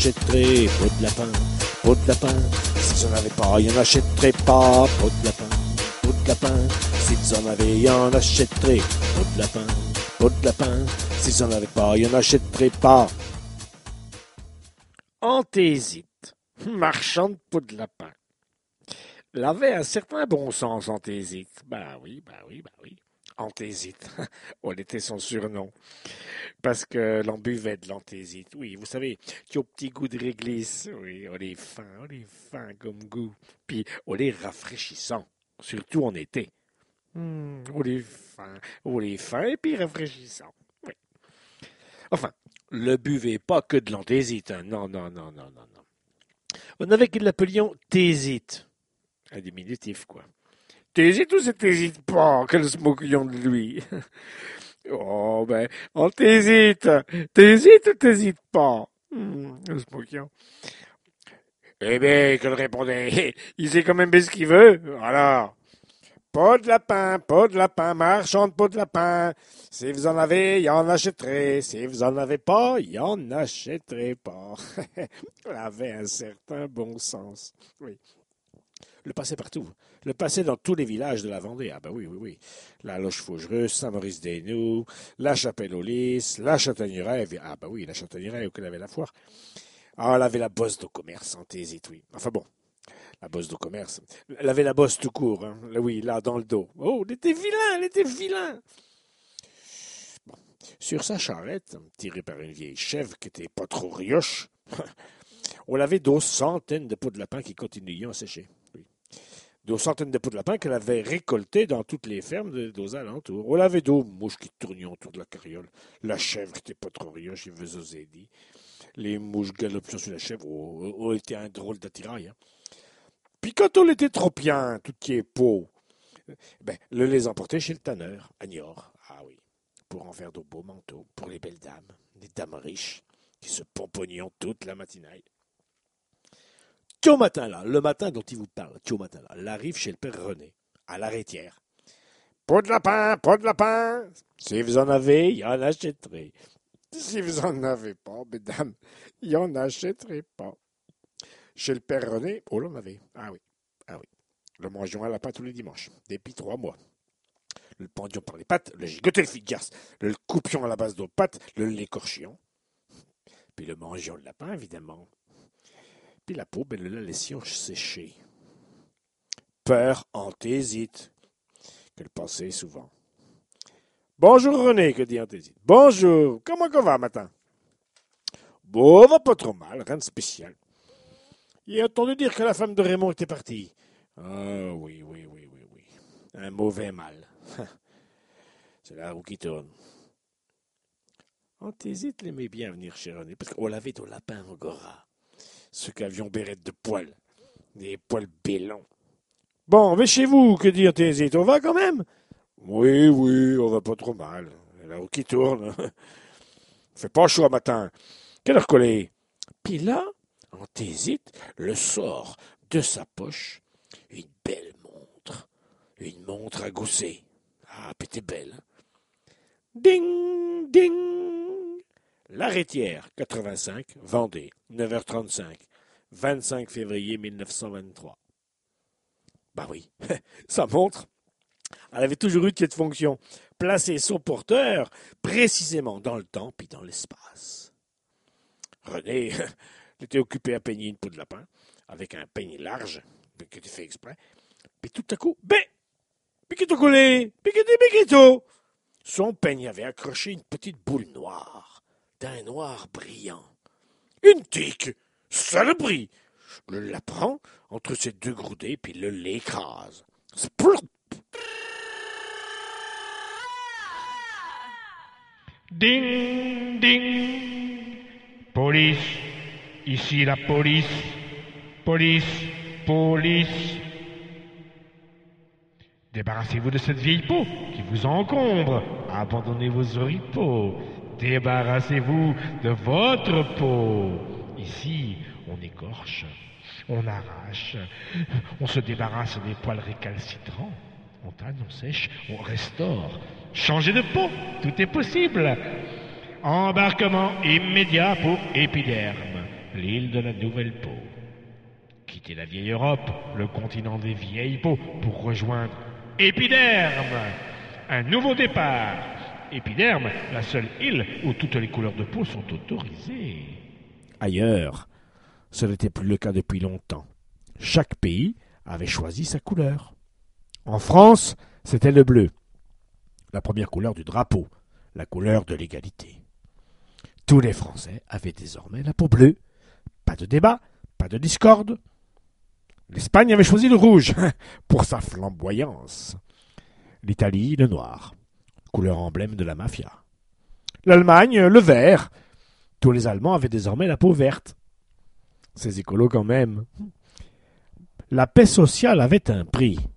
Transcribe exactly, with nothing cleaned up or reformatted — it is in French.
achèterait. Peau de lapin, peau de lapin. S'ils en avaient pas, ils en achèteraient pas. Peau de lapin, peau de lapin. S'ils en avaient, ils en achèteraient. Peau de lapin, peau de lapin. S'ils en avaient pas, ils en achèteraient pas. Anthésite, marchand de peau de lapin. Elle avait un certain bon sens, Anthésite. Ben oui, ben oui, ben oui. Anthésite, on était son surnom. Parce que l'on buvait de l'anthésite. Oui, vous savez, qui au petit goût de réglisse. Oui, on est fin, on est fin comme goût. Puis on est rafraîchissant, surtout en été. Mmh, on est fin, on est fin et puis rafraîchissant. Oui. Enfin, ne buvez pas que de l'anthésite. Hein. Non, non, non, non, non, non. On avait que de l'appelions thésite. Un diminutif, quoi. T'hésites ou c'est t'hésites pas, que nous se moquions de lui. Oh, ben, on t'hésite. T'hésites ou t'hésites pas? Hum, nous se moquions. Eh bien, que le répondait, il sait quand même bien ce qu'il veut. Alors, pas de lapin, pas de lapin, marchand de peau de lapin. Si vous en avez, il en achèterait. Si vous en avez pas, il en achèterait pas. Elle avait un certain bon sens. Oui. Le passait partout. Le passait dans tous les villages de la Vendée. Ah ben oui, oui, oui. La Loche-Faugerus, Saint-Maurice-des-Nous, la Chapelle-aux-Lys, la Châtaigneraie. Ah ben oui, la Châtaigneraie, où elle avait la foire. Ah, elle avait la bosse de commerce, en thésite, oui. Enfin bon, la bosse de commerce. Elle avait la bosse tout court, hein. Oui, là, dans le dos. Oh, elle était vilain, elle était vilain. Bon. Sur sa charrette, tirée par une vieille chèvre qui était pas trop rioche, on avait deux centaines de pots de lapin qui continuaient à sécher. Oui. Deux centaines de pots de lapin qu'elle avait récoltés dans toutes les fermes de, aux alentours. On avait deux mouches qui tournaient autour de la carriole. La chèvre qui n'était pas trop rioche, il faisait oser dire. Les mouches galopaient sur la chèvre. Oh, oh, était un drôle d'attirail. Hein. Puis quand on était trop bien, tout qui est peau, ben, le les emportait chez le tanneur, à Niort. Ah oui, pour en faire de beaux manteaux, pour les belles dames, des dames riches, qui se pompognaient toute la matinale. Au matin, là, le matin dont il vous parle, au matin, là, elle arrive chez le père René, à l'arrêtière. Pas de lapin, pas de lapin. Si vous en avez, il y en achèterait. Si vous en avez pas, mesdames, il y en achèterait pas. Chez le père René, oh, l'on avait. Ah oui, ah oui. Le mangeons un lapin tous les dimanches, depuis trois mois. Le pendion par les pattes, le gigotait le figasse, le coupion à la base de pattes, le l'écorchion. Puis le mangeons le lapin, évidemment. Puis la peau, ben, le la laissions sécher. Peur anthésite, qu'elle pensait souvent. Bonjour René, que dit Anthésite. Bonjour, comment qu'on va matin? Bon, va pas trop mal, rien de spécial. Il a entendu dire que la femme de Raymond était partie. Ah oui, oui, oui, oui, oui. Un mauvais mal. C'est la roue qui tourne. Anthésite l'aimait bien venir chez René, parce qu'on l'avait au lapin angora. Ceux qui avions bérette de poils, des poils bélons. Bon, mais chez vous, que dit Anthésite, on va quand même? Oui, oui, on va pas trop mal. La roue qui tourne. Fait pas chaud à matin. Quelle heure qu'elle est? Puis là, Anthésite le sort de sa poche une belle montre. Une montre à gousset. Ah, puis t'es belle. Hein? Ding, ding. L'arrêtière, quatre-vingt-cinq, Vendée, neuf heures trente-cinq, vingt-cinq février mille neuf cent vingt-trois. Ben oui, sa montre, elle avait toujours eu cette fonction, placer son porteur précisément dans le temps puis dans l'espace. René était occupé à peigner une peau de lapin avec un peigne large qui était fait exprès. Puis tout à coup, ben, piquito collé, piquito, piquito. Son peigne avait accroché une petite boule noire, d'un noir brillant. Une tique, saloperie. Le la prend entre ses deux groudets puis le l'écrase. Splop. Ding, ding. Police. Ici la police. Police. Police. Débarrassez-vous de cette vieille peau qui vous encombre. Abandonnez vos oripeaux. Débarrassez-vous de votre peau. Ici, on écorche, on arrache, on se débarrasse des poils récalcitrants. On tanne, on sèche, on restaure. Changer de peau, tout est possible. Embarquement immédiat pour épiderme. l'île de la Nouvelle Peau. Quitter la vieille Europe, le continent des vieilles peaux, pour rejoindre Épiderme. Un nouveau départ. Épiderme, la seule île où toutes les couleurs de peau sont autorisées. Ailleurs, ce n'était plus le cas depuis longtemps. Chaque pays avait choisi sa couleur. En France, c'était le bleu, la première couleur du drapeau, la couleur de l'égalité. Tous les Français avaient désormais la peau bleue. Pas de débat, pas de discorde. L'Espagne avait choisi le rouge, pour sa flamboyance. L'Italie, le noir, couleur emblème de la mafia. L'Allemagne, le vert. Tous les Allemands avaient désormais la peau verte. Ces écolos quand même. La paix sociale avait un prix.